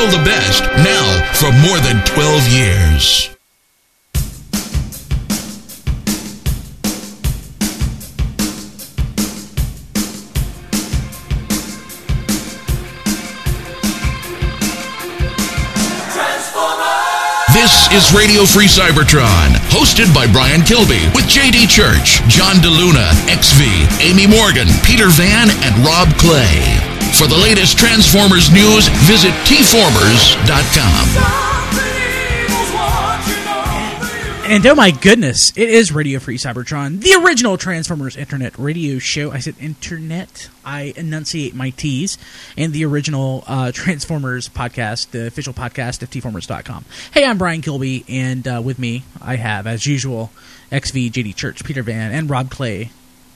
still the best, now for more than 12 years. This is Radio Free Cybertron, hosted by Brian Kilby, with J.D. Church, John DeLuna, XV, Amy Morgan, Peter Van, and Rob Clay. For the latest Transformers news, visit tformers.com. And oh my goodness, it is Radio Free Cybertron, the original Transformers Internet radio show. I said internet. I enunciate my T's. And the original Transformers podcast, the official podcast of tformers.com. Hey, I'm Brian Kilby, and with me, I have, as usual, XV, JD Church, Peter Van, and Rob Clay.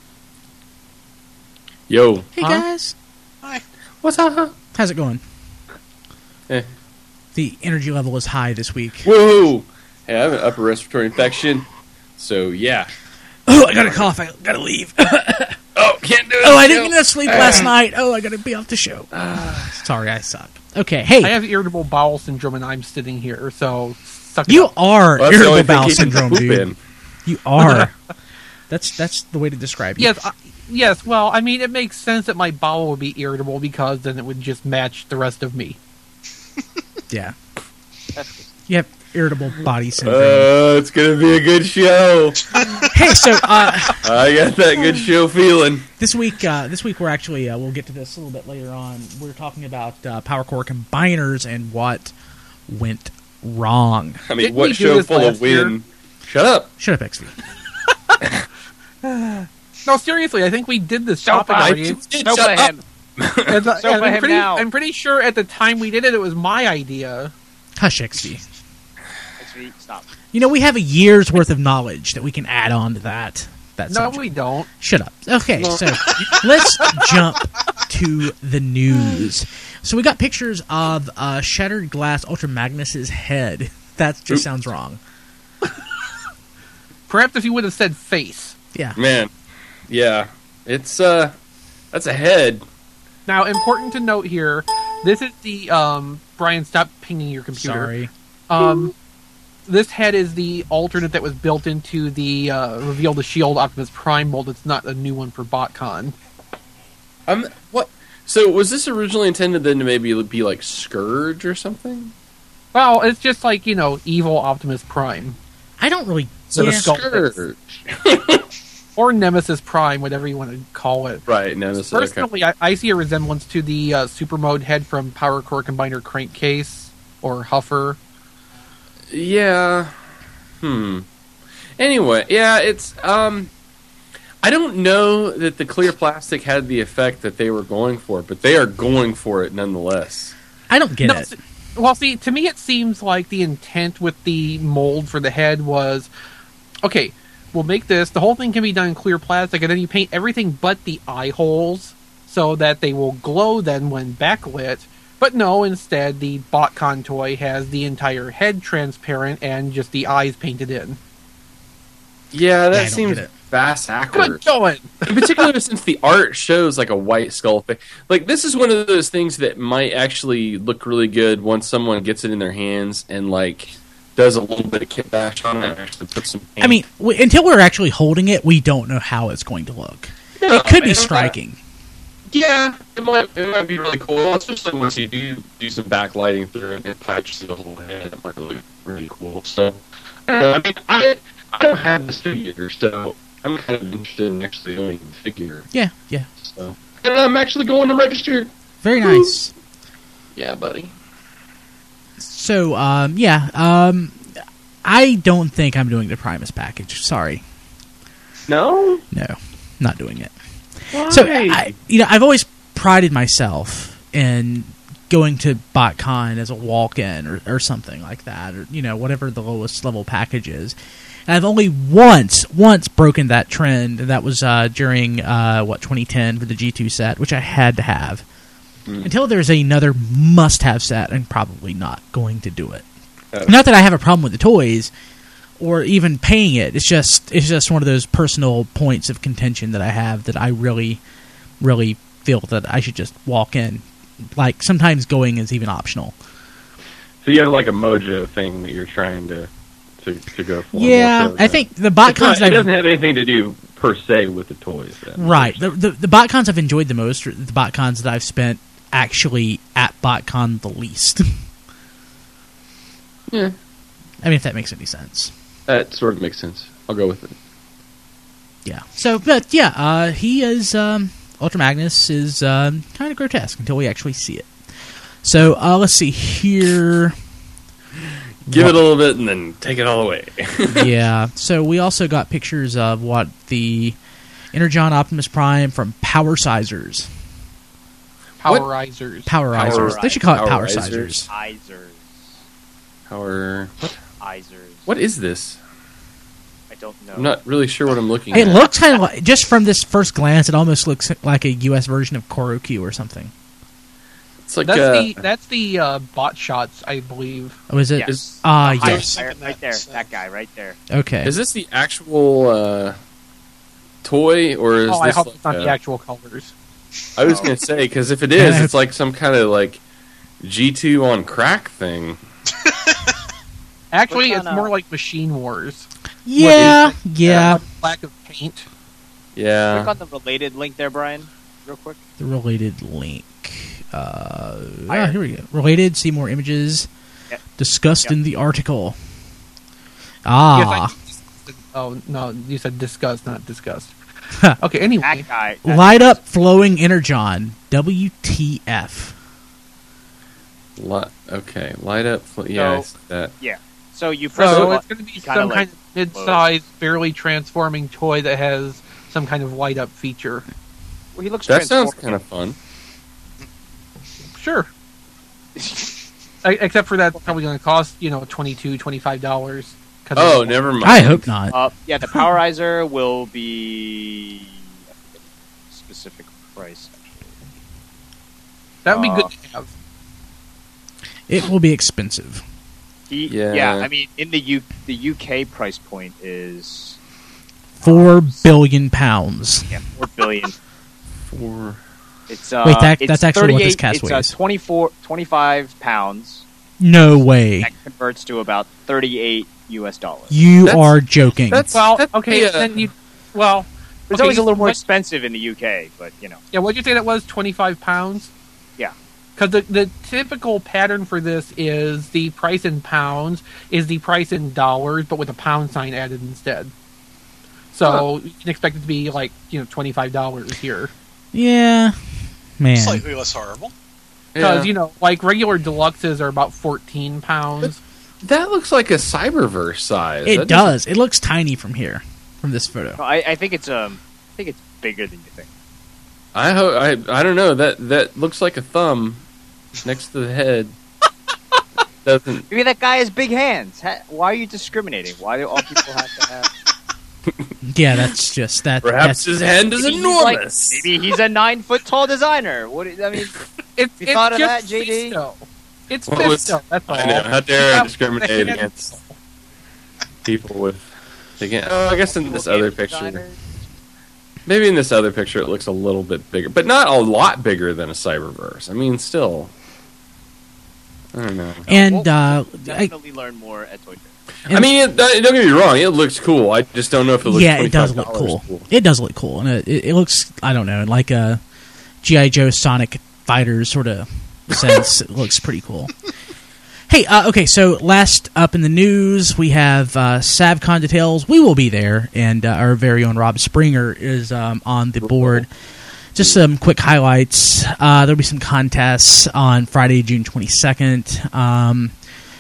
Yo. Hey, guys. Hi. What's up? How's it going? Eh. The energy level is high this week. Woohoo! Hey, I have an upper respiratory infection, so yeah. Oh, I got a cough. I gotta leave. Oh, can't do it. Oh, I didn't get enough sleep last night. Oh, I gotta be off the show. Sorry, I suck. Okay, hey. I have irritable bowel syndrome, and I'm sitting here, so suck it You up. are Well, irritable bowel syndrome, dude. You are. That's the way to describe you. Yes, well, I mean, it makes sense that my bowel would be irritable because then it would just match the rest of me. Yeah. You have irritable body syndrome. It's gonna be a good show. Hey, so I got that good show feeling. this week we're actually we'll get to this a little bit later on. We're talking about Power Core combiners and what went wrong. I mean, Didn't we what do show this full of last year? wind? Shut up. Shut up, XV. No, seriously, I think we did this Don't topic buy already. it. Don't play him. And, Don't play him now. I'm pretty sure at the time we did it, it was my idea. Hush, XV. Stop. You know, we have a year's worth of knowledge that we can add on to that. No, subject. we don't. Shut up. Okay, so let's jump to the news. So we got pictures of Shattered Glass Ultra Magnus's head. That just sounds wrong. Perhaps if you would have said face. Yeah. Man, yeah. It's, that's a head. Now, important to note here, this is the, Brian, stop pinging your computer. Sorry. This head is the alternate that was built into the Reveal the Shield Optimus Prime mold. It's not a new one for BotCon. What? So, was this originally intended then to maybe be like Scourge or something? Well, it's just like, evil Optimus Prime. I don't really... So yeah. Scourge. Or Nemesis Prime, whatever you want to call it. Right, Nemesis. Personally, I see a resemblance to the Super Mode head from Power Core Combiner Crankcase, or Huffer. Yeah. Anyway, yeah, it's, I don't know that the clear plastic had the effect that they were going for, but they are going for it nonetheless. I don't get it. Well, see, to me it seems like the intent with the mold for the head was, okay, we'll make this, the whole thing can be done in clear plastic, and then you paint everything but the eye holes so that they will glow then when backlit. But no, instead, the BotCon toy has the entire head transparent and just the eyes painted in. Yeah, that I don't seems get it. backwards. Good going! In particular, since the art shows like a white skull face. Like, this is one of those things that might actually look really good once someone gets it in their hands and, like, does a little bit of kit bash on it and actually puts some paint. I mean, until we're actually holding it, we don't know how it's going to look. No, It could be man, striking. Yeah, it might be really cool, especially once you do some backlighting through it and patch the whole head. It might look really cool. So, I don't know. I mean, I don't have this figure, so I'm kind of interested in actually owning the figure. Yeah. So, and I'm actually going to register. Very nice. Yeah, buddy. So, I don't think I'm doing the Primus package. Sorry. No, Not doing it. why? So, I've always prided myself in going to BotCon as a walk-in or something like that, or, whatever the lowest level package is. And I've only once broken that trend, and that was during, 2010 for the G2 set, which I had to have. Until there's another must-have set, I'm probably not going to do it. Not that I have a problem with the toys, or even paying it. It's just one of those personal points of contention that I have that I really, really feel that I should just walk in. Like, sometimes going is even optional. So you have like a mojo thing that you're trying to go for. Yeah, more so I think the BotCons it doesn't have anything to do per se with the toys. Then. Right. The BotCons I've enjoyed the most are the BotCons that I've spent actually at BotCon the least. Yeah. I mean, if that makes any sense. That sort of makes sense. I'll go with it. Yeah. So, but yeah, he is, Ultra Magnus is kind of grotesque until we actually see it. So, let's see here. Give it a little bit and then take it all away. Yeah. So we also got pictures of what the Energon Optimus Prime from Power Sizers. Powerizers. Powerizers. They should call it Power Powerizers. Sizers. Izers. Power. What? Izers. What is this? I don't know. I'm not really sure what I'm looking It at. looks kind of like, just from this first glance, it almost looks like a US version of Korokyu or something. It's like That's the bot shots, I believe. Oh, is it? Yes. Yes. Right there. That guy right there. Okay. Is this the actual toy, or is I this hope like it's not the actual colors. I was going to say, because if it is, it's like some kind of like G2 on crack thing. Actually, Click it's on, more like Machine Wars. Yeah. Yeah. Lack of paint. Yeah. Click on the related link there, Brian, real quick. The related link. Here we go. Related, see more images. Yep. Discussed Yep. in the article. Oh, no, you said disgust, not disgust. Okay, anyway. That guy. Light up flowing Energon. WTF. Okay, light up. Yeah, I see that. Yeah. So you press So the it's going to be kinda some like kind of mid-sized, barely transforming toy that has some kind of light-up feature. Well, he looks That sounds transforming. kind of fun. Sure. Except for that's probably going to cost, $22, $25. Oh, never mind. I hope not. Yeah, the Powerizer will be specific price. That would be good to have. It will be expensive. Yeah. I mean, in the UK price point is £4 billion. 4 billion. For It's Wait, that's it's actually what this 38 cast it's weighs. 25 pounds. No way. That converts to about $38 US. You That's- are joking. Well, That's okay, the, then you... Well... It's okay, always a little more what- expensive in the UK, but Yeah, what'd you say that was? 25 pounds? Yeah. Because the typical pattern for this is the price in pounds is the price in dollars, but with a pound sign added instead. So you can expect it to be like, $25 here. Yeah. Man. Slightly less horrible. Because, like regular deluxes are about 14 pounds. that looks like a Cyberverse size. It That does. It looks tiny from here, from this photo. I think it's bigger than you think. I don't know. That looks like a thumb next to the head. Doesn't. Maybe that guy has big hands. Why are you discriminating? Why do all people have to have? Yeah, that's just that. Perhaps his hand is Maybe he's enormous. maybe he's a 9 foot tall designer. It's You thought of just that, JD? Fisto. It's What was- Fisto, that's all. I know. How dare I Yeah, discriminate the hand- against people with? I guess in this other picture, maybe in this other picture, it looks a little bit bigger, but not a lot bigger than a Cyberverse. I mean, still. I don't know. And We'll definitely learn more at Toy Fair. I mean, don't get me wrong. It looks cool. I just don't know if it looks. yeah, it does look $25 cool. It does look cool, and it looks, I don't know, in like a G.I. Joe Sonic Fighters sort of sense. It looks pretty cool. Hey, okay, so last up in the news, we have SavCon details. We will be there, and our very own Rob Springer is on the board. Just some quick highlights. There'll be some contests on Friday, June 22nd.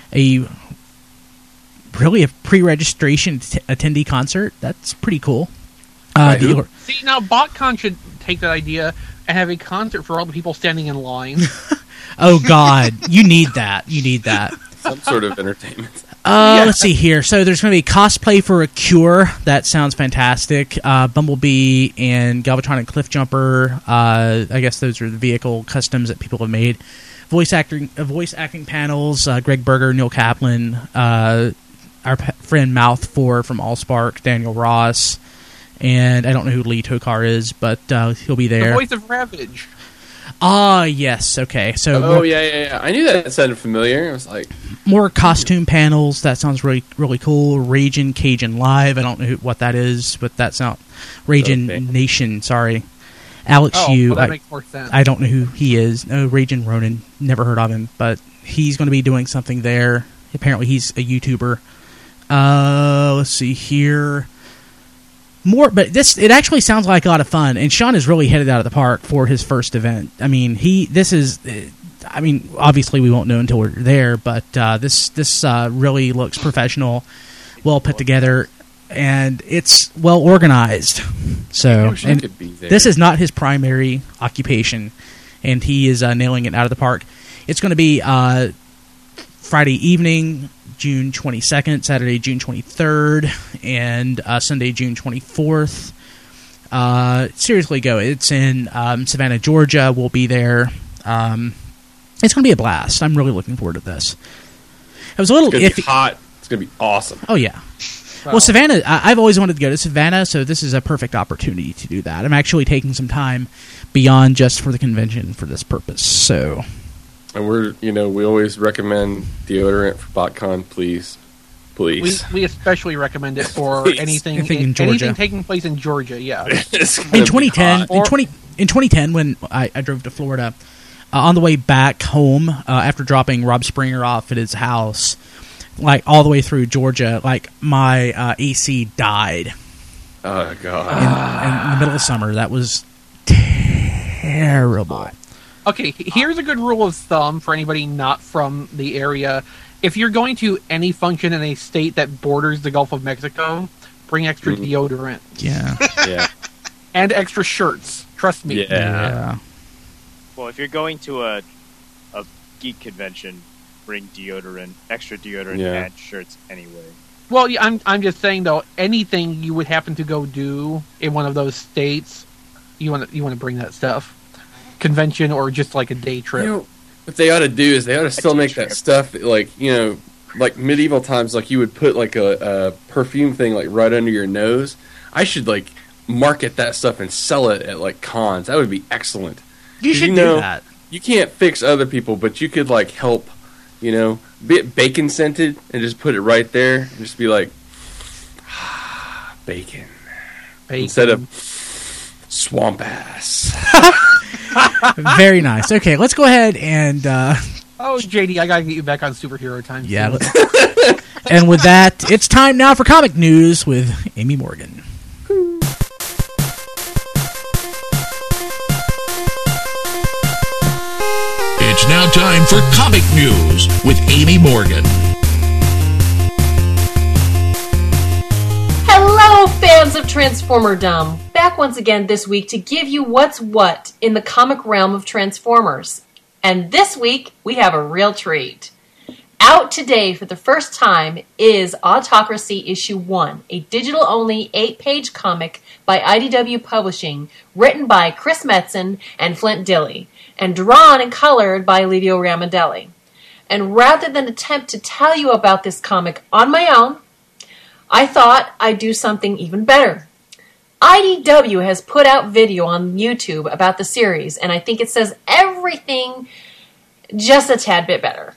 A pre-registration attendee concert. That's pretty cool. See, now BotCon should take that idea and have a concert for all the people standing in line. Oh God, you need that. You need that. Some sort of entertainment. Let's see here. So there's going to be cosplay for a Cure. That sounds fantastic. Bumblebee and Galvatron and Cliffjumper. I guess those are the vehicle customs that people have made. Voice acting panels. Greg Berger, Neil Kaplan, our friend Mouth 4 from Allspark, Daniel Ross, and I don't know who Lee Tokar is, but he'll be there. The voice of Ravage. Yes. Okay. So Oh yeah. I knew that sounded familiar. I was like, more costume panels. That sounds really, really cool. Raging Cajun Live. I don't know what that is, but that's not Raging Okay. Nation. Sorry, Alex Yu. well, that makes more sense. I don't know who he is. No, Raging Ronin. Never heard of him, but he's going to be doing something there. Apparently, he's a YouTuber. Let's see here. More, but it actually sounds like a lot of fun, and Sean is really headed out of the park for his first event. I mean, obviously we won't know until we're there, but this really looks professional, well put together, and it's well organized. So, wish I and could be there. this is not his primary occupation, and he is nailing it out of the park. It's going to be Friday evening, June 22nd, Saturday, June 23rd, and Sunday, June 24th. Seriously, go. It's in Savannah, Georgia. We'll be there. It's going to be a blast. I'm really looking forward to this. I was a little it's gonna iffy. be hot. It's gonna be awesome. Oh, yeah. Well, Savannah, I've always wanted to go to Savannah, so this is a perfect opportunity to do that. I'm actually taking some time beyond just for the convention for this purpose, so... And we always recommend deodorant for BotCon, please. We especially recommend it for Please. anything in Georgia. anything taking place in Georgia. Yeah. It's gonna In be 2010, hot. in 2010, when I drove to Florida, on the way back home after dropping Rob Springer off at his house, like all the way through Georgia, like my AC died Oh god. in the middle of summer. That was terrible. Okay, here's a good rule of thumb for anybody not from the area. If you're going to any function in a state that borders the Gulf of Mexico, bring extra deodorant. Yeah, Yeah. And extra shirts. Trust me. Yeah. Well, if you're going to a geek convention, bring deodorant, extra deodorant, Yeah. and shirts anyway. Well, yeah, I'm just saying though, anything you would happen to go do in one of those states, you want to bring that stuff. Convention or just like a day trip. What they ought to do is they ought to still day make trip. that stuff like like medieval times, like you would put like a perfume thing like right under your nose. I should like market that stuff and sell it at like cons. That would be excellent. you 'Cause should you do know, that. You can't fix other people, but you could like help. Be bacon scented and just put it right there and just be like bacon instead of swamp ass. Very nice. Okay, let's go ahead and Oh, JD, I gotta get you back on superhero time. yeah. soon. And with that, it's time now for comic news with Amy Morgan. It's now time for comic news with Amy Morgan. Hello, fans of Transformerdom! Back once again this week to give you what's what in the comic realm of Transformers. And this week, we have a real treat. Out today for the first time is Autocracy Issue 1, a digital-only 8-page comic by IDW Publishing, written by Chris Metzen and Flint Dille, and drawn and colored by Livio Ramondelli. And rather than attempt to tell you about this comic on my own, I thought I'd do something even better. IDW has put out video on YouTube about the series, and I think it says everything just a tad bit better.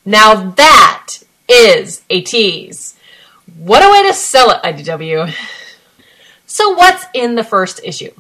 Now that is a tease. What a way to sell it, IDW. So what's in the first issue?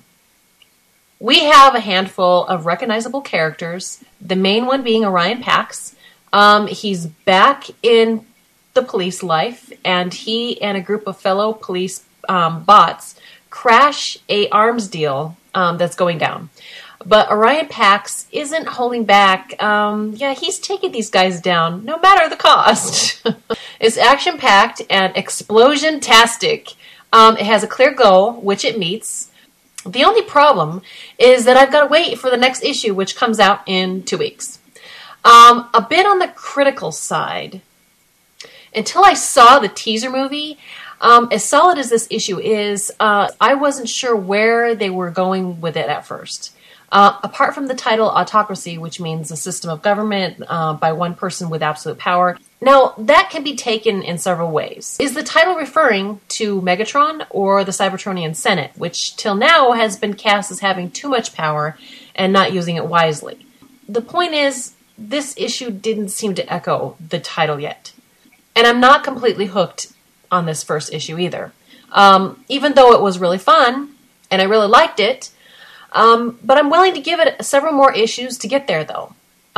We have a handful of recognizable characters, the main one being Orion Pax. He's back in the police life, and he and a group of fellow police bots crash a arms deal that's going down. But Orion Pax isn't holding back. He's taking these guys down, no matter the cost. It's action-packed and explosion-tastic. It has a clear goal, which it meets. The only problem is that I've got to wait for the next issue, which comes out in 2 weeks. A bit on the critical side. Until I saw the teaser movie, as solid as this issue is, I wasn't sure where they were going with it at first. Apart from the title Autocracy, which means a system of government by one person with absolute power. Now, that can be taken in several ways. Is the title referring to Megatron or the Cybertronian Senate, which till now has been cast as having too much power and not using it wisely? The point is, this issue didn't seem to echo the title yet. And I'm not completely hooked on this first issue either. Even though it was really fun, and I really liked it, but I'm willing to give it several more issues to get there, though.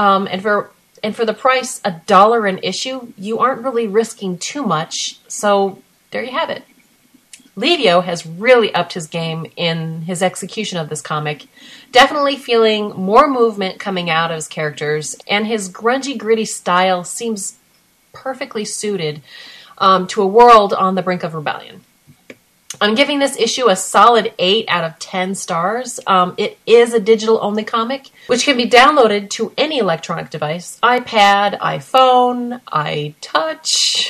And for the price, $1 an issue, you aren't really risking too much. So there you have it. Levio has really upped his game in his execution of this comic. Definitely feeling more movement coming out of his characters, and his grungy, gritty style seems perfectly suited to a world on the brink of rebellion. I'm giving this issue a solid 8 out of 10 stars. It is a digital-only comic, which can be downloaded to any electronic device. iPad, iPhone, iTouch.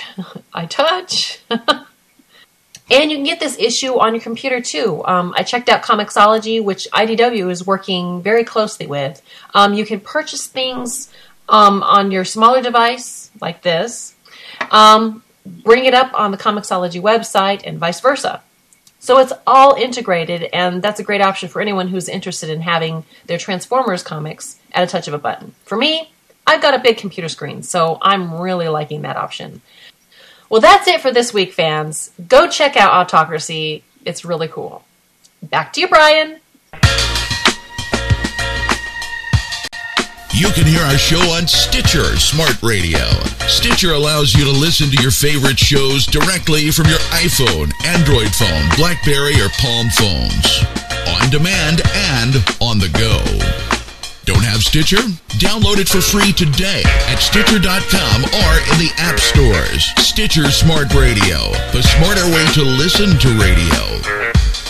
And you can get this issue on your computer, too. I checked out Comixology, which IDW is working very closely with. You can purchase things on your smaller device, like this, bring it up on the Comixology website, and vice versa. So it's all integrated, and that's a great option for anyone who's interested in having their Transformers comics at a touch of a button. For me, I've got a big computer screen, so I'm really liking that option. Well, that's it for this week, fans. Go check out Autocracy. It's really cool. Back to you, Brian. You can hear our show on Stitcher Smart Radio. Stitcher allows you to listen to your favorite shows directly from your iPhone, Android phone, BlackBerry, or Palm phones. On demand and on the go. Don't have Stitcher? Download it for free today at Stitcher.com or in the app stores. Stitcher Smart Radio, the smarter way to listen to radio.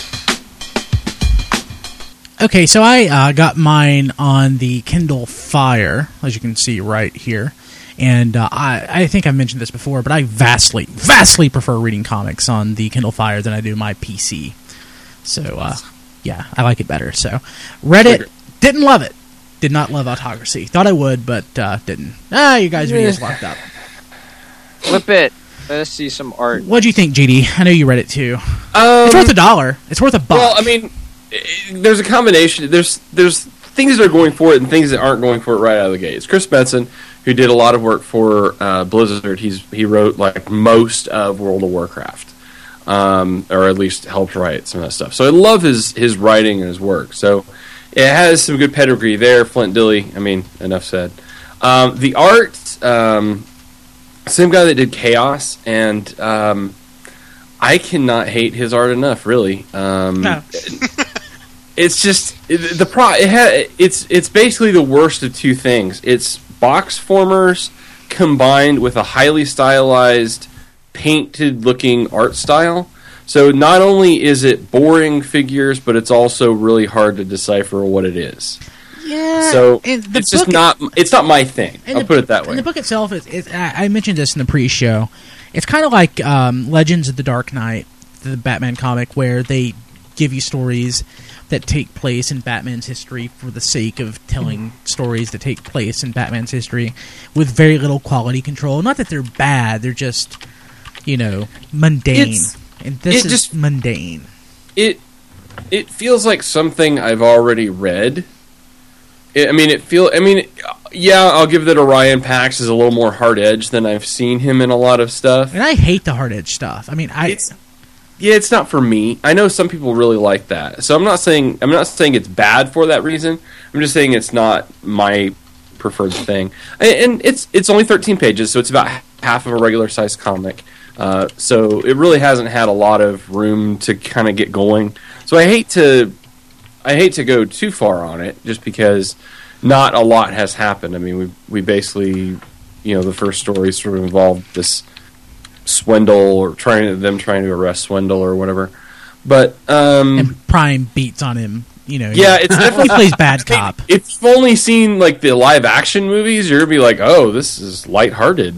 Okay, so I got mine on the Kindle Fire, as you can see right here. And I think I've mentioned this before, but I vastly prefer reading comics on the Kindle Fire than I do my PC. So, yeah, I like it better. So, read it, didn't love it. Did not love Autocracy. Thought I would, but didn't. You guys are just locked up. Flip it. Let us see some art. What'd you think, GD? I know you read it too. It's worth $1. It's worth $1. Well, I mean, there's a combination. There's things that are going for it and things that aren't going for it right out of the gate. It's Chris Benson, who did a lot of work for Blizzard. He wrote like most of World of Warcraft, or at least helped write some of that stuff. So I love his writing and his work. So it has some good pedigree there. Flint Dille, I mean, enough said. The art, same guy that did Chaos, and I cannot hate his art enough. Really, No. It's just it's basically the worst of two things. It's box formers combined with a highly stylized, painted-looking art style. So not only is it boring figures, but it's also really hard to decipher what it is. Yeah. So it's just not my thing. I'll put it that way. And the book itself is I mentioned this in the pre-show. It's kind of like Legends of the Dark Knight, the Batman comic, where they give you stories that take place in Batman's history for the sake of telling stories that take place in Batman's history with very little quality control. Not that they're bad, they're just, mundane. And this is just mundane. It feels like something I've already read. I'll give that Orion Pax is a little more hard edge than I've seen him in a lot of stuff. And I hate the hard edge stuff. I mean, it's not for me. I know some people really like that, so I'm not saying it's bad for that reason. I'm just saying it's not my preferred thing. And it's only 13 pages, so it's about half of a regular sized comic. So it really hasn't had a lot of room to kind of get going. So I hate to go too far on it, just because not a lot has happened. I mean, we basically, the first story sort of involved this Swindle, or trying to arrest Swindle or whatever. But and Prime beats on him. Yeah, it's definitely he plays bad cop. If you've only seen like the live action movies, you're gonna be like, "Oh, this is lighthearted,"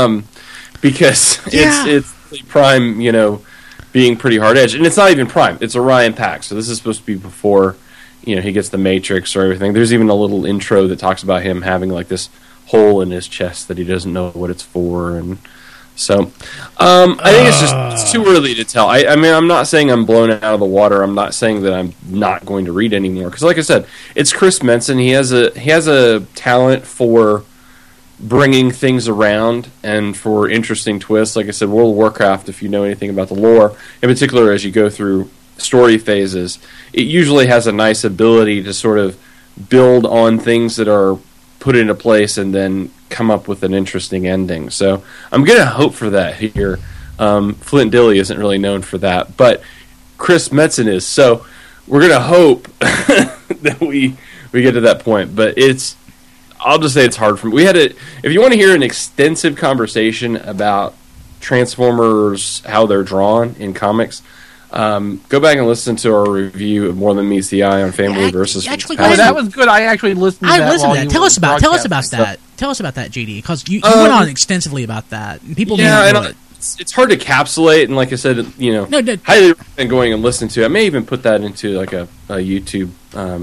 because it's Prime, being pretty hard edged, and it's not even Prime; it's Orion Pax. So this is supposed to be before, he gets the Matrix or everything. There's even a little intro that talks about him having like this hole in his chest that he doesn't know what it's for, and so I think it's too early to tell. I mean, I'm not saying I'm blown out of the water. I'm not saying that I'm not going to read anymore, because, like I said, it's Chris Metzen. He has a talent for bringing things around and for interesting twists. Like I said, World of Warcraft, if you know anything about the lore, in particular as you go through story phases, it usually has a nice ability to sort of build on things that are put into place and then come up with an interesting ending. So I'm going to hope for that here. Flint Dille isn't really known for that, but Chris Metzen is. So we're going to hope that we get to that point. But I'll just say it's hard for me. If you want to hear an extensive conversation about Transformers, how they're drawn in comics, go back and listen to our review of More Than Meets the Eye on Family Versus. That was good. I actually listened to that. I listened to that. Tell us about that. Tell us about that, JD, because you went on extensively about that. And people didn't know it. It's hard to capsulate, and like I said, highly recommend going and listening to it. I may even put that into like a YouTube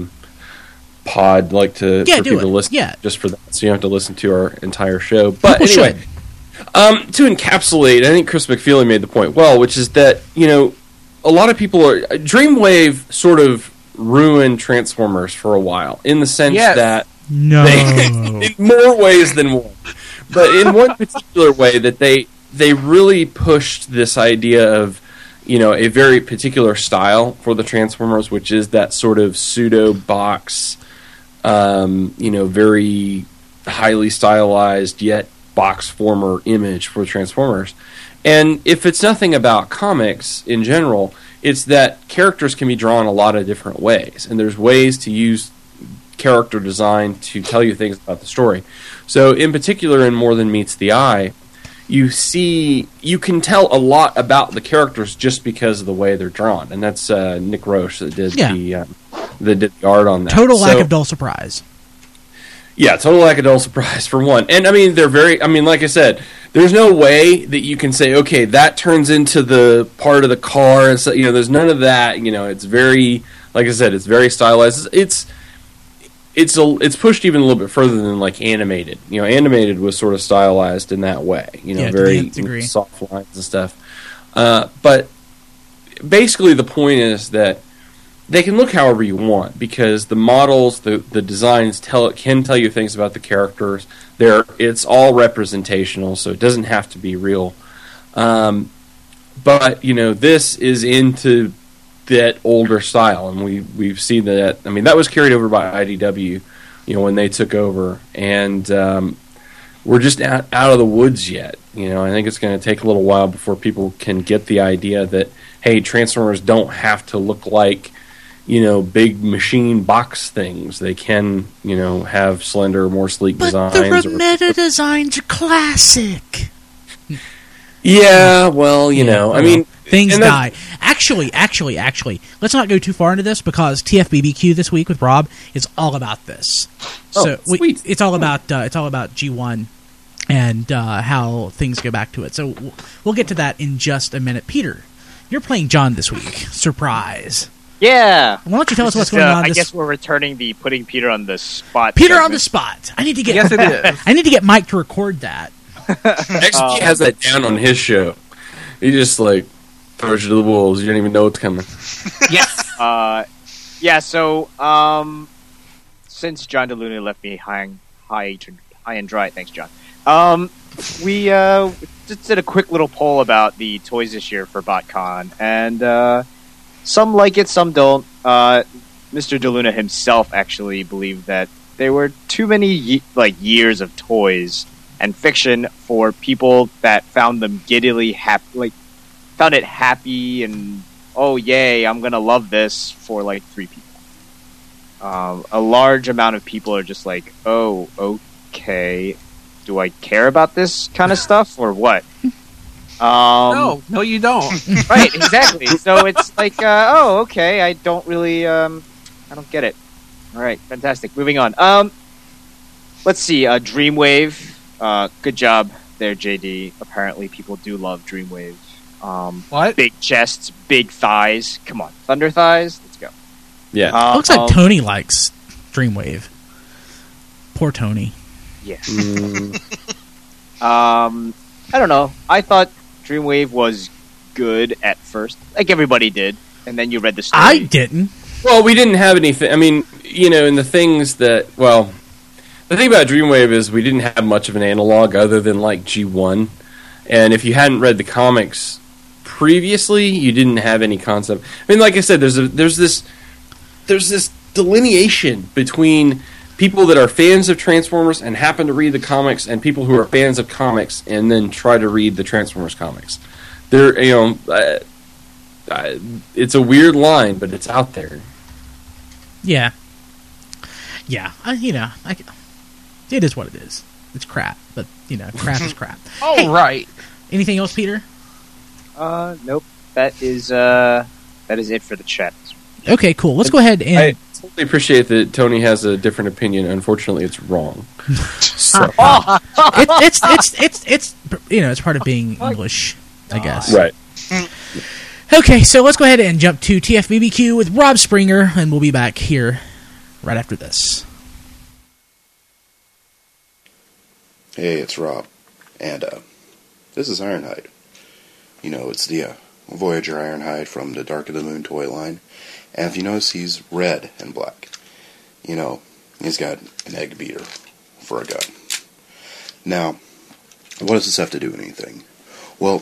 pod, for people to listen just for that, so you don't have to listen to our entire show. But people anyway, to encapsulate, I think Chris McFeely made the point well, which is that a lot of people are Dreamwave sort of ruined Transformers for a while, in the sense that in more ways than one, but in one particular way that they really pushed this idea of a very particular style for the Transformers, which is that sort of pseudo box, very highly stylized yet box former image for Transformers. And if it's nothing about comics in general, it's that characters can be drawn a lot of different ways, and there's ways to use character design to tell you things about the story. So in particular, in More Than Meets the Eye, you can tell a lot about the characters just because of the way they're drawn, and that's Nick Roche that did the art on that. Total lack of dull surprise. Yeah, total lack of dull surprise for one. And like I said, there's no way that you can say, okay, that turns into the part of the car, and so there's none of that. It's very, like I said, it's very stylized. It's pushed even a little bit further than like animated. Animated was sort of stylized in that way. Very soft lines and stuff. But basically, the point is that they can look however you want, because the models, the designs can tell you things about the characters. It's all representational, so it doesn't have to be real. But this is into that older style, and we've seen that. I mean, that was carried over by IDW, when they took over, and we're just out of the woods yet. I think it's going to take a little while before people can get the idea that, hey, Transformers don't have to look like big machine box things. They can, have slender, more sleek designs. But the Rometta designs are classic. Yeah, well, I mean, things die. Actually, let's not go too far into this, because TFBBQ this week with Rob is all about this. Sweet. It's all about G1 and how things go back to it. So we'll get to that in just a minute. Peter, you're playing John this week. Surprise. Yeah. Why don't you tell us what's going on? I guess we're returning the putting Peter on the spot. Peter segment. On the spot. I need to get. Yes, it is. I need to get Mike to record that. XP has that down on his show. He just throws you to the wolves. You don't even know what's coming. Yes. Yeah. So, since John DeLuna left me high and dry. Thanks, John. We just did a quick little poll about the toys this year for BotCon, and some like it, some don't. Mr. DeLuna himself actually believed that there were too many years of toys and fiction for people that found them giddily happy, found it happy and oh yay, I'm gonna love this for 3 people. A large amount of people are just like, oh, okay, do I care about this kind of stuff or what? No, you don't. Right, exactly. So it's oh, okay, I don't really, I don't get it. All right, fantastic. Moving on. Let's see. Dreamwave. Good job there, JD. Apparently, people do love Dreamwave. What? Big chests, big thighs. Come on, thunder thighs. Let's go. Yeah. Looks like Tony likes Dreamwave. Poor Tony. Yeah. I don't know. I thought Dreamwave was good at first, like everybody did, and then you read the story. I didn't. Well, we didn't have anything. I mean, and the things that, the thing about Dreamwave is we didn't have much of an analog other than G1. And if you hadn't read the comics previously, you didn't have any concept. I mean, like I said, there's this delineation between people that are fans of Transformers and happen to read the comics, and people who are fans of comics and then try to read the Transformers comics. It's a weird line, but it's out there. Yeah. Yeah. It is what it is. It's crap, but crap is crap. All right. Anything else, Peter? Nope. That is it for the chat. Okay, cool. Let's go ahead and. I totally appreciate that Tony has a different opinion. Unfortunately, it's wrong. So. It's part of being English, I guess. Right. Okay, so let's go ahead and jump to TFBBQ with Rob Springer, and we'll be back here right after this. Hey, it's Rob, and this is Ironhide. It's the Voyager Ironhide from the Dark of the Moon toy line, and if you notice, he's red and black. He's got an egg beater for a gun. Now, what does this have to do with anything? Well,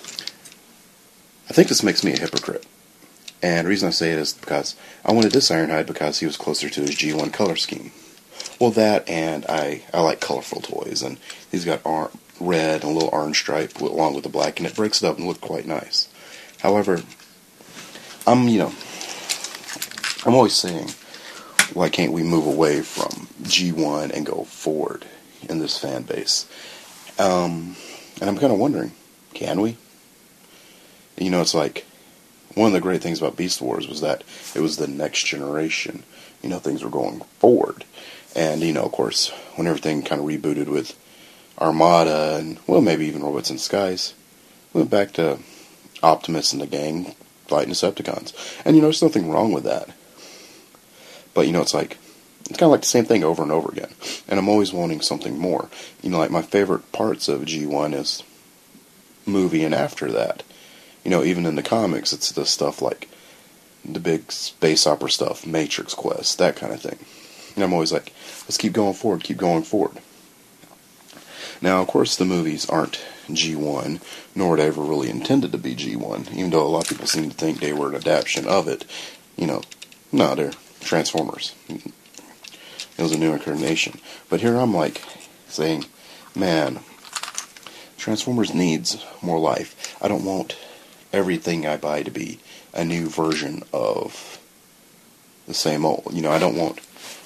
I think this makes me a hypocrite. And the reason I say it is because I wanted this Ironhide because he was closer to his G1 color scheme. Well, that, and I like colorful toys, and he's got red and a little orange stripe along with the black, and it breaks it up and looks quite nice. However, I'm always saying, why can't we move away from G1 and go forward in this fan base? And I'm kind of wondering, can we? It's like, one of the great things about Beast Wars was that it was the next generation. Things were going forward. And, of course, when everything kind of rebooted with Armada and, maybe even Robots in Skies, we went back to Optimus and the gang fighting Decepticons. And, there's nothing wrong with that. But, it's kind of like the same thing over and over again. And I'm always wanting something more. My favorite parts of G1 is movie and after that. Even in the comics, it's the stuff like the big space opera stuff, Matrix Quest, that kind of thing. And I'm always like, let's keep going forward, keep going forward. Now, of course, the movies aren't G1, nor were they ever really intended to be G1, even though a lot of people seem to think they were an adaptation of it. No, they're Transformers. It was a new incarnation. But here I'm saying, man, Transformers needs more life. I don't want everything I buy to be a new version of the same old. I don't want,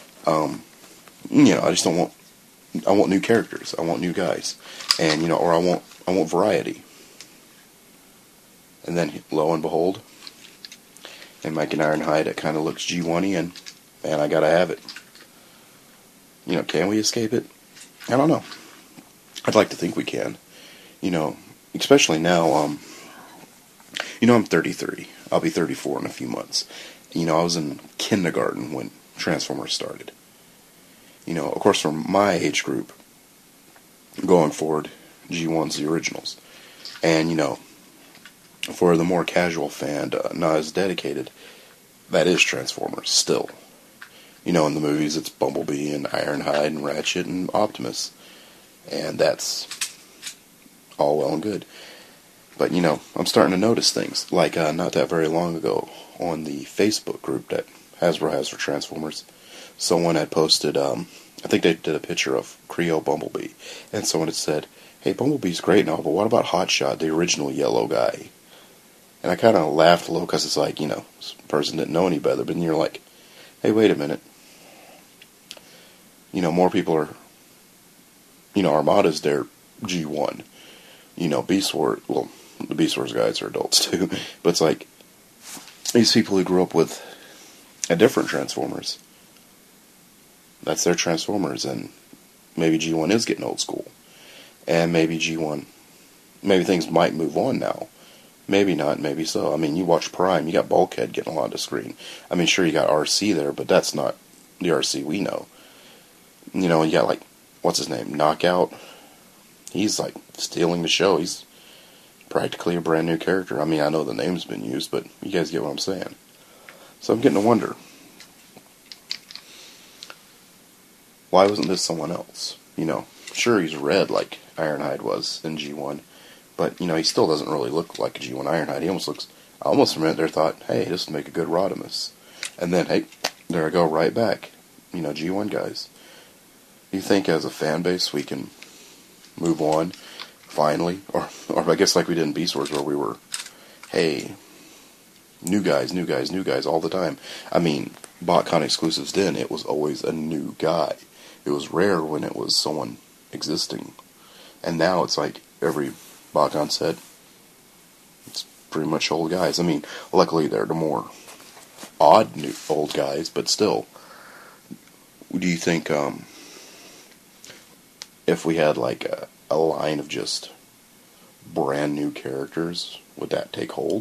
I just don't want, I want new characters. I want new guys. And, or I want variety. And then, lo and behold, and Mike and Ironhide, it kind of looks G1-y, and, man, I gotta have it. Can we escape it? I don't know. I'd like to think we can. Especially now, I'm 33. I'll be 34 in a few months. I was in kindergarten when Transformers started. Of course, from my age group, going forward, G1's the originals. And, for the more casual fan, not as dedicated, that is Transformers still. You know, in the movies, it's Bumblebee and Ironhide and Ratchet and Optimus. And that's all well and good. But, you know, I'm starting to notice things. Like, not that very long ago, on the Facebook group that Hasbro has for Transformers, someone had posted, I think they did a picture of Creo Bumblebee. And someone had said, hey, Bumblebee's great and all, but what about Hotshot, the original yellow guy? And I kind of laughed a little because it's like, you know, this person didn't know any better. But then you're like, hey, wait a minute. You know, more people are, you know, Armada's their G1. You know, Beast Wars, well, the Beast Wars guys are adults too. But it's like, these people who grew up with a different Transformers. That's their Transformers, and maybe G1 is getting old school. And maybe G1, maybe things might move on now. Maybe not, maybe so. I mean, you watch Prime, you got Bulkhead getting a lot of the screen. I mean, sure, you got RC there, but that's not the RC we know. You know, you got, like, what's his name, Knockout. He's, like, stealing the show. He's practically a brand new character. I mean, I know the name's been used, but you guys get what I'm saying. So I'm getting to wonder, why wasn't this someone else? You know, sure, he's red like Ironhide was in G1, but, you know, he still doesn't really look like a G1 Ironhide. He almost looks, I almost for a minute there thought, hey, this would make a good Rodimus. And then, hey, there I go, right back. You know, G1 guys. Do you think as a fan base we can move on, finally? Or I guess like we did in Beast Wars where we were, hey, new guys all the time. I mean, BotCon exclusives then, it was always a new guy. It was rare when it was someone existing. And now it's like every BotCon set, it's pretty much old guys. I mean, luckily they're the more odd new old guys, but still. Do you think if we had like a line of just brand new characters, would that take hold?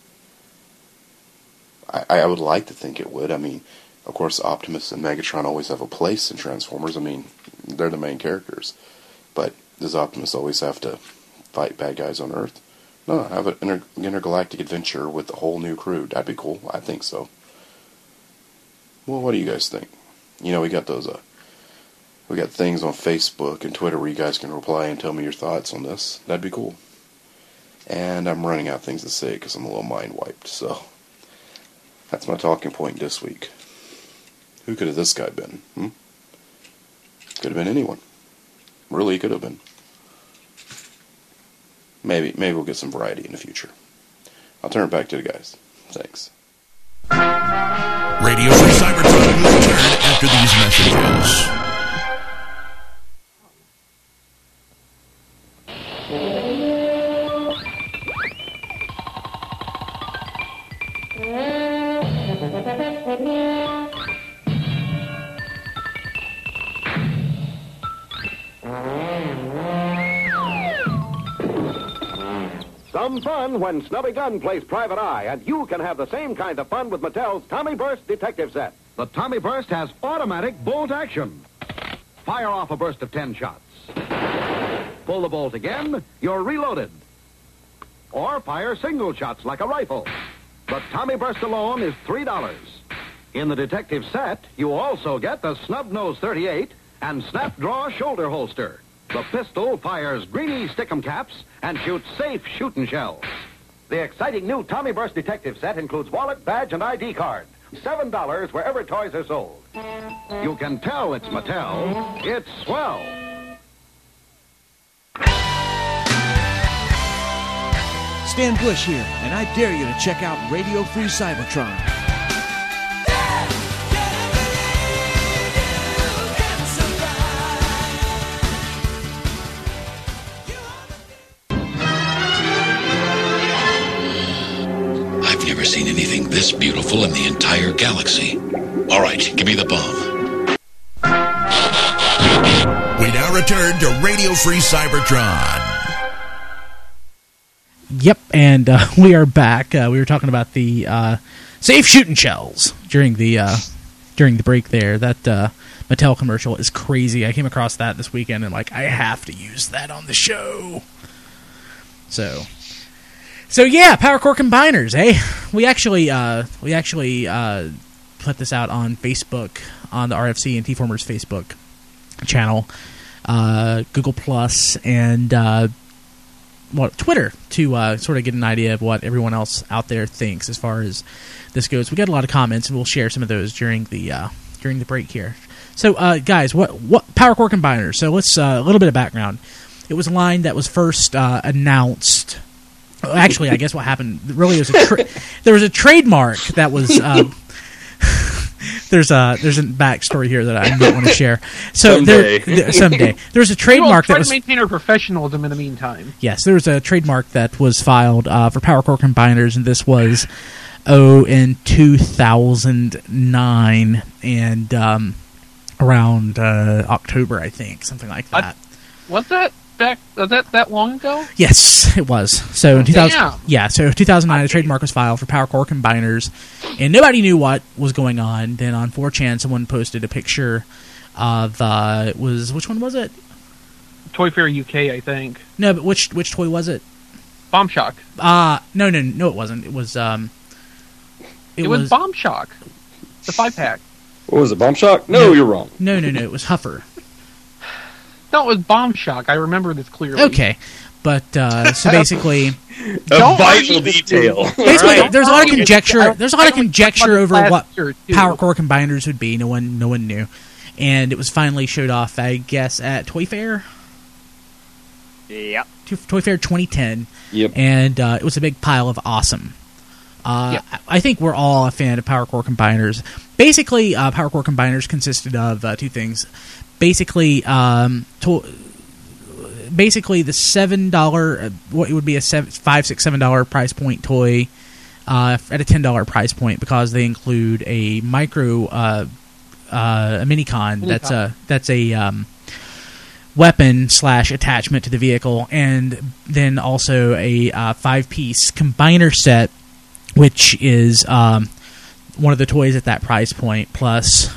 I would like to think it would. I mean, of course, Optimus and Megatron always have a place in Transformers. I mean, they're the main characters. But does Optimus always have to fight bad guys on Earth? No, have an intergalactic adventure with a whole new crew. That'd be cool. I think so. Well, what do you guys think? You know, we got those, we got things on Facebook and Twitter where you guys can reply and tell me your thoughts on this. That'd be cool. And I'm running out of things to say because I'm a little mind-wiped, so that's my talking point this week. Who could have this guy been? Could have been anyone. Really could have been. Maybe we'll get some variety in the future. I'll turn it back to the guys. Thanks. Radio Free Cybertron will return after these messages. Some fun when Snubby Gunn plays Private Eye, and you can have the same kind of fun with Mattel's Tommy Burst Detective Set. The Tommy Burst has automatic bolt action. Fire off a burst of 10 shots. Pull the bolt again, you're reloaded. Or fire single shots like a rifle. The Tommy Burst alone is $3. In the Detective Set, you also get the Snub Nose 38 and Snap Draw Shoulder Holster. The pistol fires greeny stickum caps and shoots safe shooting shells. The exciting new Tommy Burst Detective Set includes wallet, badge, and ID card. $7 wherever toys are sold. You can tell it's Mattel. It's swell. Stan Bush here, and I dare you to check out Radio Free Cybertron. I've never seen anything this beautiful in the entire galaxy. All right, give me the bomb. We now return to Radio Free Cybertron. Yep, and we are back. We were talking about the safe shooting shells during the break there. That Mattel commercial is crazy. I came across that this weekend and I have to use that on the show. So yeah, Power Core Combiners, eh? We actually put this out on Facebook on the RFC and T-Formers Facebook channel, Google Plus, and Twitter to sort of get an idea of what everyone else out there thinks as far as this goes. We got a lot of comments, and we'll share some of those during the break here. So, guys, what Power Core Combiners? So let's a little bit of background. It was a line that was first announced. Actually, I guess what happened really was there was a trademark that was. There's a backstory here that I don't want to share. So someday there's a trademark that was. Try to maintain our professionalism in the meantime. Yes, there was a trademark that was filed for Power Core Combiners, and this was in 2009 and around October, I think, something like that. Was that long ago? Yes, it was. So in 2009, the trademark was filed for Power Core Combiners, and nobody knew what was going on. Then on 4chan, someone posted a picture of which one was it? Toy Fair UK, I think. No, but which toy was it? Bomb Shock. No, it wasn't. It was It was Bomb Shock, the 5-pack. What was it, Bomb Shock? No, you're wrong. No, it was Huffer. No, it was Bomb Shock. I remember this clearly. Okay, but so basically, a vital detail. Basically, there's a lot of conjecture. There's a lot of conjecture over what Power Core Combiners would be. No one knew, and it was finally showed off, I guess, at Toy Fair. Yep. Toy Fair 2010. Yep. And it was a big pile of awesome. I think we're all a fan of Power Core Combiners. Basically, Power Core Combiners consisted of two things. Basically, the $7, what would be a $5, $6, $7 price point toy at a $10 price point, because they include a micro, a Minicon. That's a weapon / attachment to the vehicle, and then also a 5-piece combiner set, which is one of the toys at that price point, plus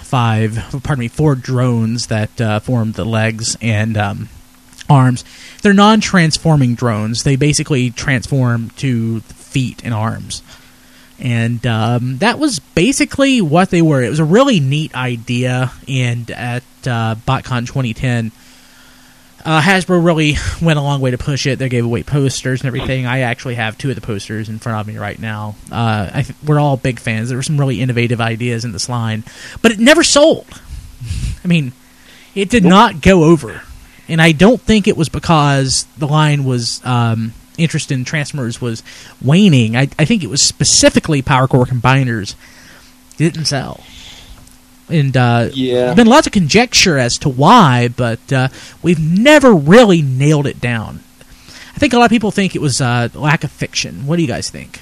4 drones that form the legs and arms. They're non-transforming drones. They basically transform to feet and arms. And that was basically what they were. It was a really neat idea, and at BotCon 2010, Hasbro really went a long way to push it. They gave away posters and everything. I actually have 2 of the posters in front of me right now. We're all big fans. There were some really innovative ideas in this line, but it never sold. I mean, it did not go over, and I don't think it was because the line was interest in Transformers was waning. I think it was specifically Power Core Combiners didn't sell. And there's been lots of conjecture as to why, but we've never really nailed it down. I think a lot of people think it was lack of fiction. What do you guys think?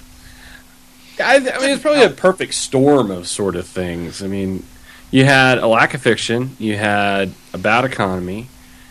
I mean, it's probably a perfect storm of sort of things. I mean, you had a lack of fiction, you had a bad economy,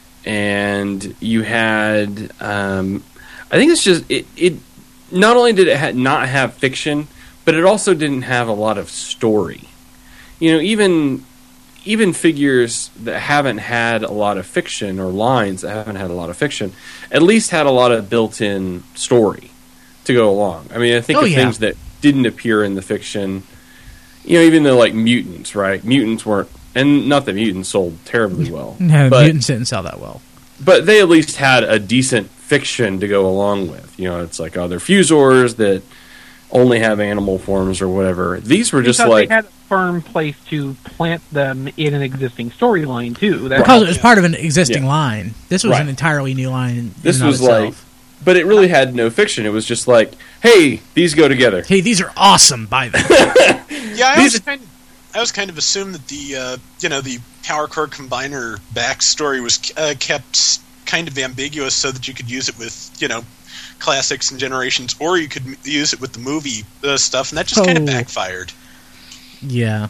and you had... I think it's just... It not only did it not have fiction, but it also didn't have a lot of story. You know, even figures that haven't had a lot of fiction, or lines that haven't had a lot of fiction, at least had a lot of built-in story to go along. I mean, I think things that didn't appear in the fiction, you know, even though, like, mutants, right? Mutants weren't, and not that mutants sold terribly well. No, mutants didn't sell that well. But they at least had a decent fiction to go along with. You know, it's like other Fusors that only have animal forms or whatever. These were just like... They had a firm place to plant them in an existing storyline, too. Because it was part of an existing line. This was an entirely new line. This was like... But it really had no fiction. It was just like, hey, these go together. Hey, these are awesome. Buy them. Yeah, I was kind of assumed that the Power Core Combiner backstory was kept kind of ambiguous so that you could use it with, classics and generations, or you could use it with the movie stuff, and that just kind of backfired. Yeah.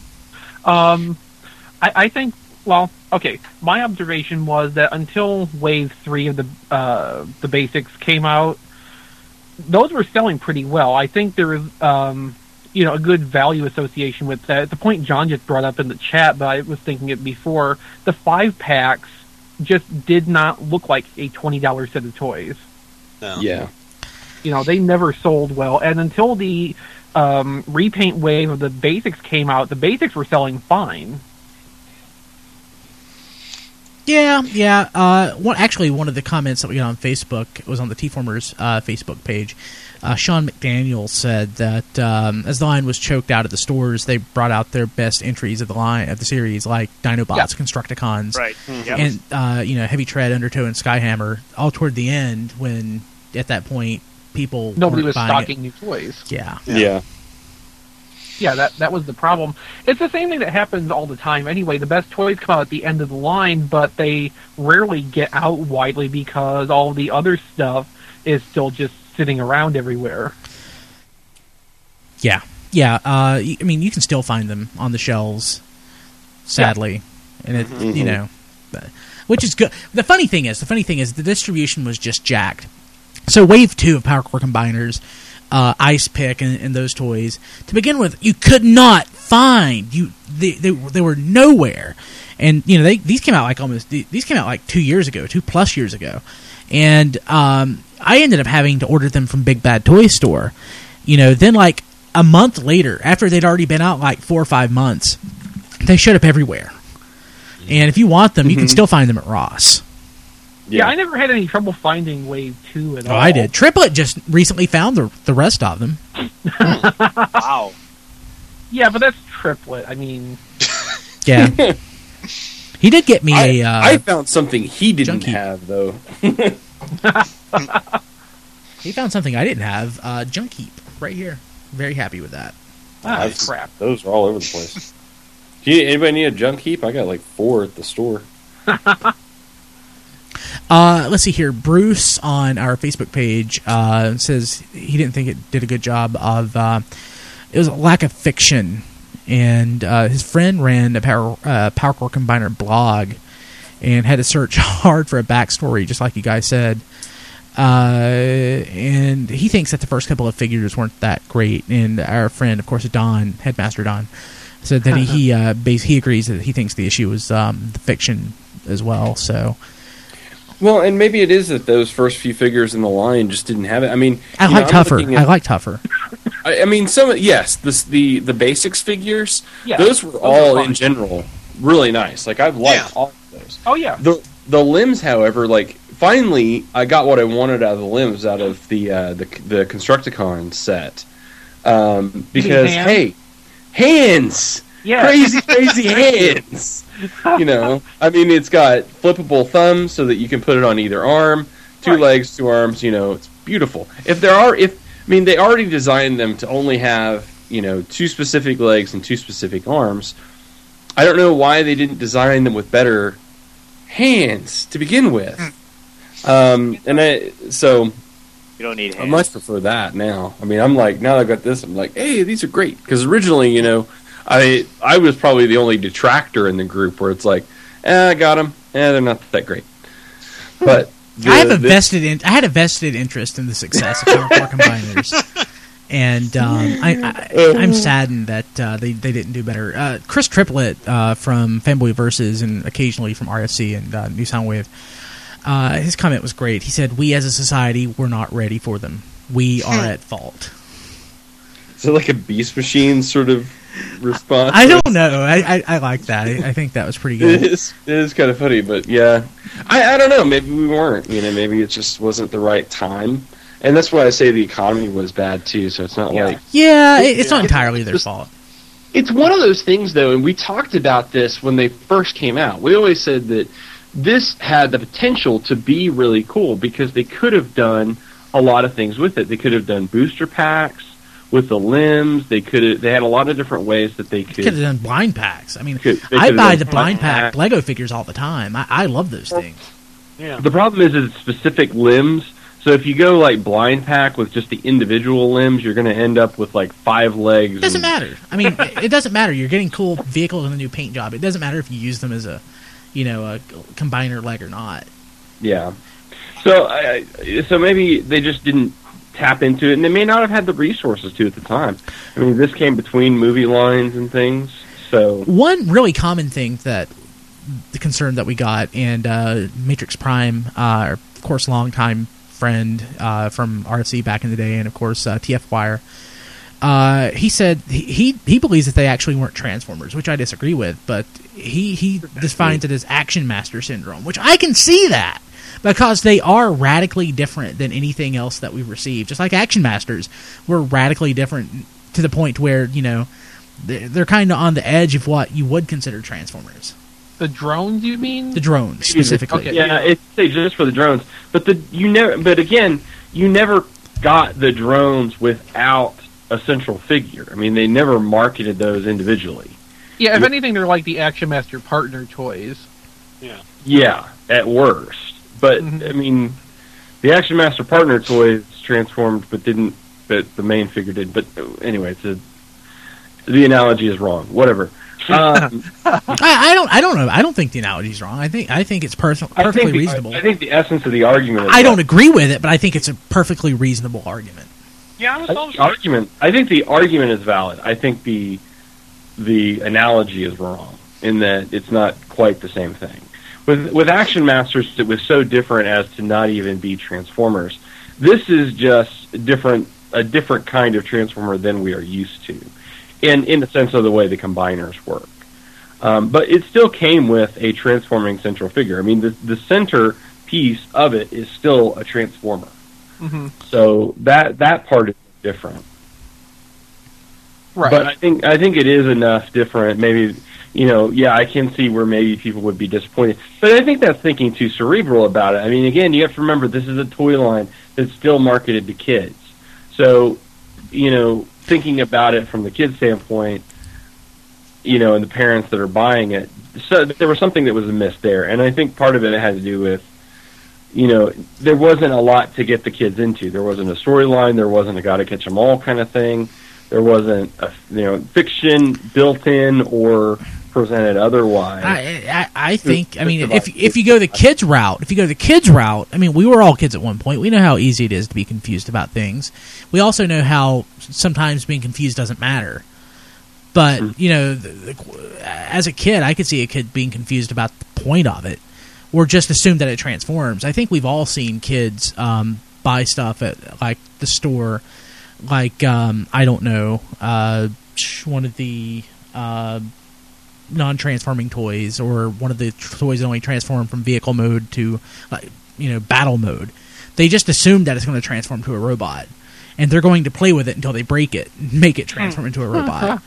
I think, well, okay, my observation was that until Wave 3 of the basics came out, those were selling pretty well. I think there was, a good value association with that. At the point John just brought up in the chat, but I was thinking it before, the 5-packs just did not look like a $20 set of toys. No. Yeah. They never sold well. And until the repaint wave of the basics came out, the basics were selling fine. Yeah. One of the comments that we got on Facebook was on the T-Formers Facebook page. Sean McDaniel said that as the line was choked out at the stores, they brought out their best entries of the series, like Dinobots, Constructicons, right, and Heavy Tread, Undertow, and Skyhammer. All toward the end, when at that point nobody was buying stocking new toys. Yeah. That was the problem. It's the same thing that happens all the time. Anyway, the best toys come out at the end of the line, but they rarely get out widely because all the other stuff is still just sitting around everywhere. Yeah. I mean, you can still find them on the shelves, sadly, and it which is good. The funny thing is the distribution was just jacked. So Wave 2 of Power Core Combiners, Ice Pick, and those toys, to begin with, you could not find. They were nowhere, and these came out like 2 years ago, 2+ years ago, and I ended up having to order them from Big Bad Toy Store. Then like a month later, after they'd already been out like 4 or 5 months, they showed up everywhere. And if you want them, you can still find them at Ross. Yeah, I never had any trouble finding Wave 2 at all. Oh, I did. Triplet just recently found the rest of them. Wow. Yeah, but that's Triplet. I mean... Yeah. He did get me I found something he didn't have, though. He found something I didn't have. Junk Heap, right here. Very happy with that. Crap. Those are all over the place. Anybody need a Junk Heap? I got like 4 at the store. Let's see here. Bruce on our Facebook page says he didn't think it did a good job of... it was a lack of fiction. And his friend ran a Power Core Combiner blog and had to search hard for a backstory, just like you guys said. And he thinks that the first couple of figures weren't that great. And our friend, of course, Don, Headmaster Don, said that he agrees that he thinks the issue was the fiction as well. So... Well, and maybe it is that those first few figures in the line just didn't have it. I mean, I like Tougher. I like Tougher. I mean, the basics figures. Yeah, those were all in general really nice. Like I've liked all of those. Oh yeah. The limbs, however, like finally I got what I wanted out of the limbs out of the Constructicon set. Because hey, hands. Yeah. Crazy hands. I mean, it's got flippable thumbs so that you can put it on either arm, 2 legs, 2 arms. It's beautiful. They already designed them to only have 2 specific legs and 2 specific arms. I don't know why they didn't design them with better hands to begin with. You don't need hands. I much prefer that now. I mean, I'm like, now that I've got this, I'm like, hey, these are great. Because originally, I was probably the only detractor in the group where it's like, I got them. They're not that great. But I had a vested interest in the success of Power Core Combiners, and I'm saddened that they didn't do better. Chris Triplet from Fanboy Versus and occasionally from RFC and New Soundwave, his comment was great. He said, "We as a society were not ready for them. We are at fault." Is it like a Beast Machine sort of response? I don't know. I like that. I think that was pretty good. It is kind of funny, but yeah. I don't know. Maybe we weren't. Maybe it just wasn't the right time. And that's why I say the economy was bad, too, so it's not like... Yeah, it's not entirely their fault. It's one of those things, though, and we talked about this when they first came out. We always said that this had the potential to be really cool because they could have done a lot of things with it. They could have done booster packs with the limbs. They had a lot of different ways that they could have done blind packs. I mean, I buy the blind pack Lego figures all the time. I love those things. Yeah. The problem is it's specific limbs. So if you go like blind pack with just the individual limbs, you're going to end up with like 5 legs. It doesn't matter. I mean, it doesn't matter. You're getting cool vehicles and a new paint job. It doesn't matter if you use them as a combiner leg or not. Yeah. So maybe they just didn't tap into it, and they may not have had the resources to at the time. I mean, this came between movie lines and things. So one really common thing that the concern that we got, and Matrix Prime, of course, longtime friend from RFC back in the day, and of course TF Wire, he said he believes that they actually weren't Transformers, which I disagree with, but he defines it as Action Master Syndrome, which I can see that, because they are radically different than anything else that we've received. Just like Action Masters were radically different to the point where, you know, they're kind of on the edge of what you would consider Transformers. The drones, you mean? The drones, specifically. Okay, yeah, it's just for the drones. But again, you never got the drones without a central figure. I mean, they never marketed those individually. Yeah, if anything, they're like the Action Master partner toys. Yeah. Yeah, at worst. But I mean, the Action Master partner toys transformed, but the main figure did. But anyway, the analogy is wrong. Whatever. I don't know. I don't think the analogy is wrong. I think it's perfectly reasonable. I think the essence of the argument is I don't agree with it, but I think it's a perfectly reasonable argument. Yeah, I think the argument is valid. I think the analogy is wrong in that it's not quite the same thing. With Action Masters, it was so different as to not even be Transformers. This is just a different kind of Transformer than we are used to, in the sense of the way the combiners work. But it still came with a transforming central figure. I mean, the center piece of it is still a Transformer. Mm-hmm. So that part is different. Right. But I think it is enough different. Maybe, you know, yeah, I can see where maybe people would be disappointed. But I think that's thinking too cerebral about it. I mean, again, you have to remember this is a toy line that's still marketed to kids. So, you know, thinking about it from the kid's standpoint, you know, and the parents that are buying it, so there was something that was amiss there. And I think part of it had to do with, you know, there wasn't a lot to get the kids into. There wasn't a storyline. There wasn't a gotta catch 'em all kind of thing. There wasn't a, you know, fiction built in or presented otherwise. I think, I mean, if you go the kids route, I mean, we were all kids at one point. We know how easy it is to be confused about things. We also know how sometimes being confused doesn't matter. But, you know, as a kid, I could see a kid being confused about the point of it, or just assume that it transforms. I think we've all seen kids buy stuff at, like, the store, like, I don't know, one of the non-transforming toys, or one of the toys that only transform from vehicle mode to, you know, battle mode. They just assume that it's going to transform to a robot, and they're going to play with it until they break it and make it transform into a robot.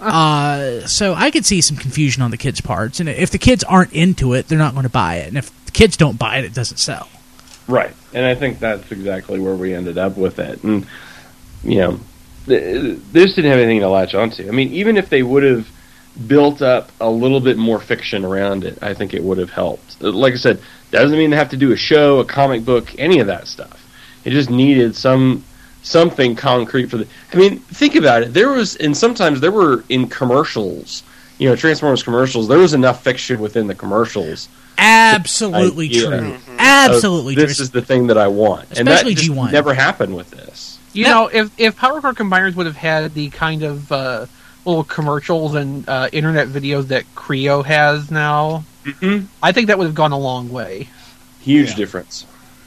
So I could see some confusion on the kids' parts, and if the kids aren't into it, they're not going to buy it, and if the kids don't buy it, it doesn't sell. Right, and I think that's exactly where we ended up with it. And, you know, this didn't have anything to latch onto. I mean, even if they would have built up a little bit more fiction around it, I think it would have helped. Like I said, doesn't mean they have to do a show, a comic book, any of that stuff. It just needed something concrete for the... I mean, think about it. Sometimes there were in commercials, you know, Transformers commercials, there was enough fiction within the commercials. Absolutely true. Absolutely true. This is the thing that I want. Especially and that G1. Never happened with this. You know, if Power Core Combiners would have had the kind of little commercials and internet videos that Creo has now, I think that would have gone a long way. Huge difference.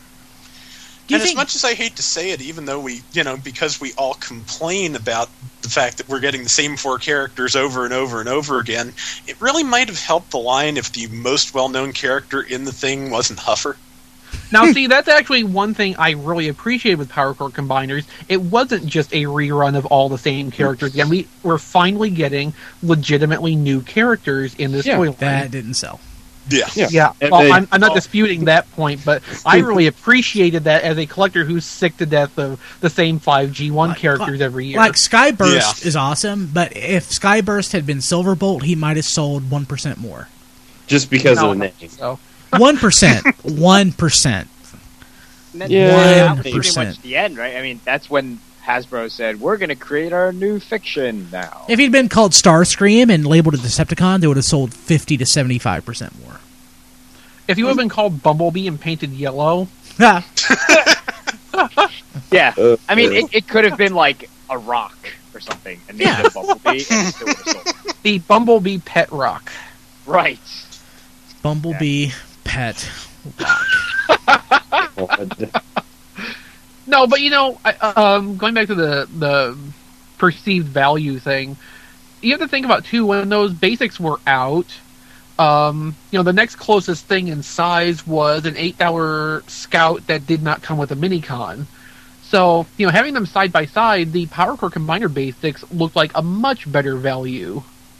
And as much as I hate to say it, even though we, you know, because we all complain about the fact that we're getting the same four characters over and over and over again, it really might have helped the line if the most well-known character in the thing wasn't Huffer. Now, see, that's actually one thing I really appreciate with Power Core Combiners. It wasn't just a rerun of all the same characters again. We're finally getting legitimately new characters in this toy line. That didn't sell. Yeah. Well, I'm not disputing that point, but I really appreciated that as a collector who's sick to death of the same 5 G1 characters every year. Like, Skyburst is awesome, but if Skyburst had been Silverbolt, he might have sold 1% more. Just because of the name. So. 1%. 1%. Yeah, that was pretty much the end, right? I mean, that's when Hasbro said, we're going to create our new fiction now. If he'd been called Starscream and labeled a Decepticon, they would have sold 50 to 75% more. If he would have been called Bumblebee and painted yellow... Yeah. I mean, it could have been like a rock or something. And named it Bumblebee, and it still would have sold. The Bumblebee Pet Rock. Right. Bumblebee Pet Rock. No, but you know, going back to the perceived value thing. You have to think about, too, when those basics were out, the next closest thing in size was an $8 Scout that did not come with a Minicon. So, having them side by side, the Power Core Combiner basics looked like a much better value.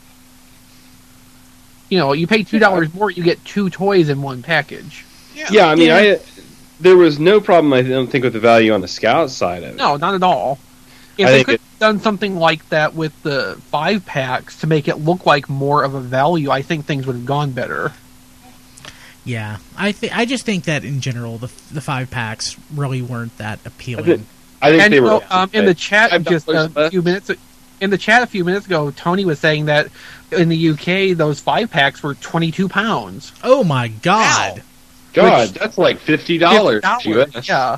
You pay $2 more, you get 2 toys in one package. Yeah, I mean, there was no problem, I don't think, with the value on the Scout side of it. No, not at all. If they could have done something like that with the 5-packs to make it look like more of a value, I think things would have gone better. Yeah, I just think that in general the 5-packs really weren't that appealing. I think they were. In the chat a few minutes ago, Tony was saying that in the UK those 5-packs were £22. Oh my God! Wow. God, that's like $50. US. Yeah.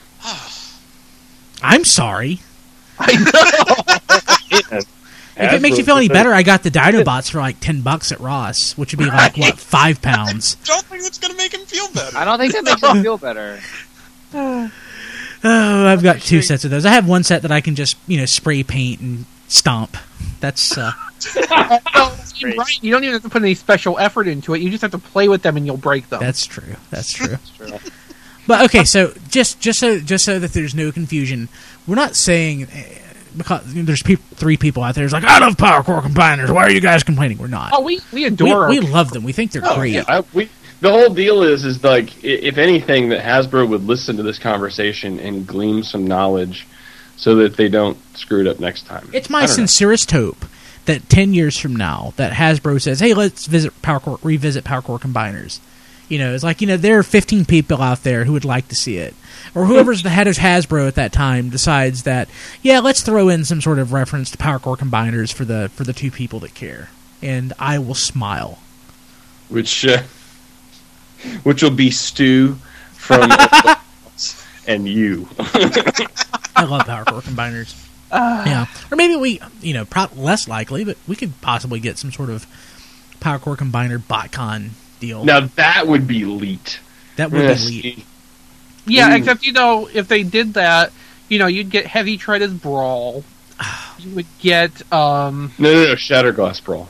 I'm sorry. I know. If it makes you feel any better, I got the Dinobots for like $10 at Ross, which would be like what, £5. I don't think that's going to make him feel better. I don't think that makes him feel better. Oh, I've got 2 sets of those. I have one set that I can just spray paint and stomp. That's right. You don't even have to put any special effort into it. You just have to play with them and you'll break them. That's true. But okay, so just so that there's no confusion, we're not saying because there's 3 people out there who's like, I love Power Core Combiners. Why are you guys complaining? We're not. Oh, we adore. We love them. We think they're great. Yeah, the whole deal is like, if anything, that Hasbro would listen to this conversation and glean some knowledge, so that they don't screw it up next time. It's my sincerest hope that 10 years from now, that Hasbro says, hey, let's revisit Power Core Combiners. It's like, there are 15 people out there who would like to see it. Or whoever's the head of Hasbro at that time decides that, yeah, let's throw in some sort of reference to Power Core Combiners for the 2 people that care. And I will smile. Which will be Stu from and you. I love Power Core Combiners. Yeah. Or maybe we, less likely, but we could possibly get some sort of Power Core Combiner BotCon deal. Now that would be elite. That would be elite. Yeah, except, if they did that, you'd get Heavy Tread as Brawl. You would get, No, Shatterglass Brawl.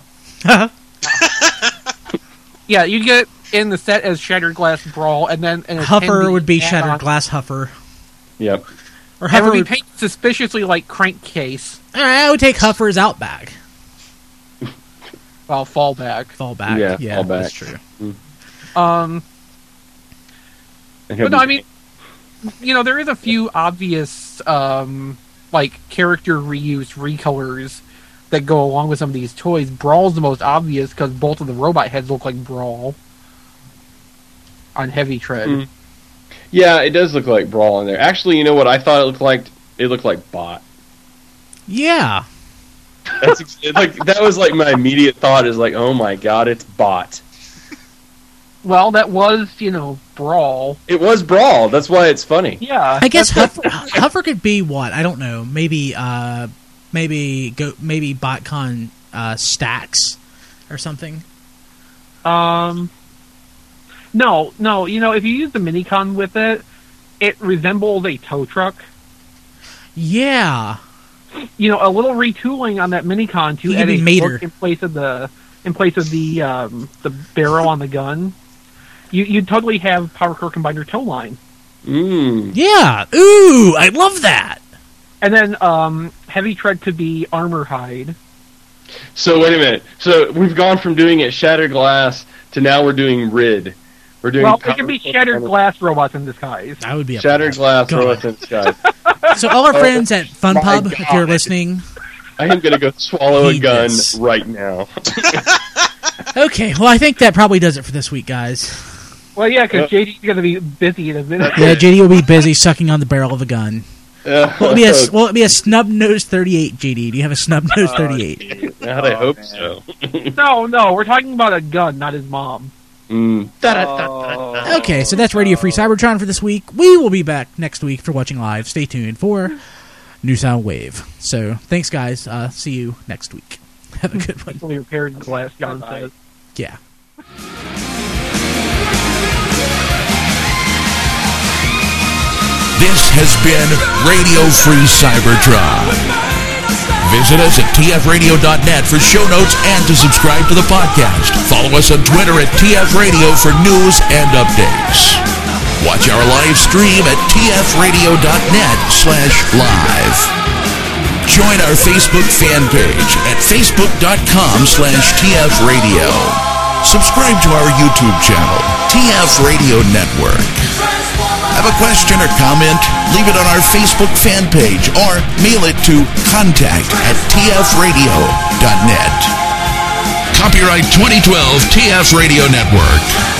Yeah, you'd get in the set as Shattered Glass Brawl, and then... Huffer would be Shattered Glass Huffer. Yep. Or Huffer would be painted suspiciously like Crankcase. I would take Huffer's Outback. Well, Fallback. Yeah, Fallback. That's true. But no, I mean, there is a few obvious, character reuse, recolors that go along with some of these toys. Brawl's the most obvious because both of the robot heads look like Brawl on Heavy Tread. Yeah, it does look like Brawl in there. Actually, you know what I thought it looked like? It looked like Bot. Yeah. That was like my immediate thought is like, oh my god, it's Bot. Well, that was, Brawl. It was Brawl. That's why it's funny. Yeah. I guess Huffer could be what? I don't know. Maybe BotCon Stacks or something. No. If you use the Minicon with it, it resembles a tow truck. Yeah. A little retooling on that Minicon to add a hook in place of the barrel on the gun. You'd totally have Power Core Combiner tow line. Yeah. Ooh, I love that. And then Heavy Tread could be Armor Hide. So wait a minute. So we've gone from doing it Shattered Glass to now we're doing Rid. We're doing it could be Shattered Glass Robots in Disguise. That would be a Shattered Glass Robots in Disguise. So all our friends at Fun Pub, if you're listening, I am going to go swallow a gun right now. Okay, well I think that probably does it for this week, guys. Well, yeah, because JD's going to be busy in a minute. Yeah, JD will be busy sucking on the barrel of a gun. Will it be a snub-nosed 38, JD? Do you have a snub-nosed 38? I hope so. No, we're talking about a gun, not his mom. Okay, so that's Radio Free Cybertron for this week. We will be back next week for Watching Live. Stay tuned for New Sound Wave. So, thanks, guys. See you next week. Have a good one. Fully repaired glass, John says. Yeah. This has been Radio Free Cybertron. Visit us at tfradio.net for show notes and to subscribe to the podcast. Follow us on Twitter at tfradio for news and updates. Watch our live stream at tfradio.net/live. Join our Facebook fan page at facebook.com/tfradio. Subscribe to our YouTube channel, TF Radio Network. Have a question or comment? Leave it on our Facebook fan page or mail it to contact@tfradio.net. Copyright 2012 TF Radio Network.